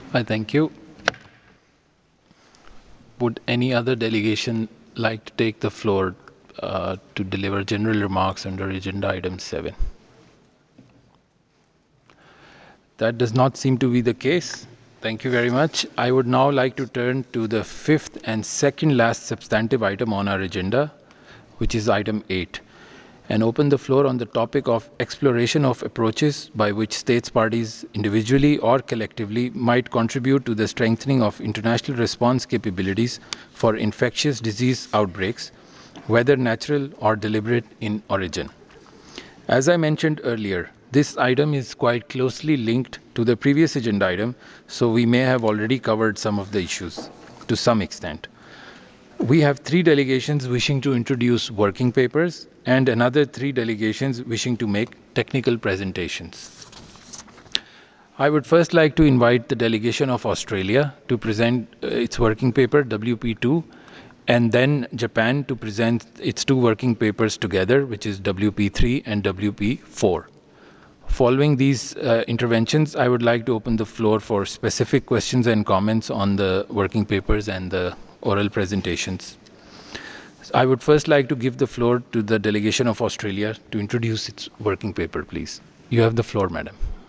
I thank you. Would any other delegation like to take the floor to deliver general remarks under agenda item 7? That does not seem to be the case. Thank you very much. I would now like to turn to the fifth and second last substantive item on our agenda, which is item 8, and open the floor on the topic of exploration of approaches by which states parties individually or collectively might contribute to the strengthening of international response capabilities for infectious disease outbreaks, whether natural or deliberate in origin. As I mentioned earlier, this item is quite closely linked to the previous agenda item, so we may have already covered some of the issues to some extent. We have 3 delegations wishing to introduce working papers and another 3 delegations wishing to make technical presentations. I would first like to invite the delegation of Australia to present its working paper WP2, and then Japan to present its 2 working papers together, which is WP3 and WP4. Following these interventions, I would like to open the floor for specific questions and comments on the working papers and the oral presentations. I would first like to give the floor to the delegation of Australia to introduce its working paper, please. You have the floor, madam.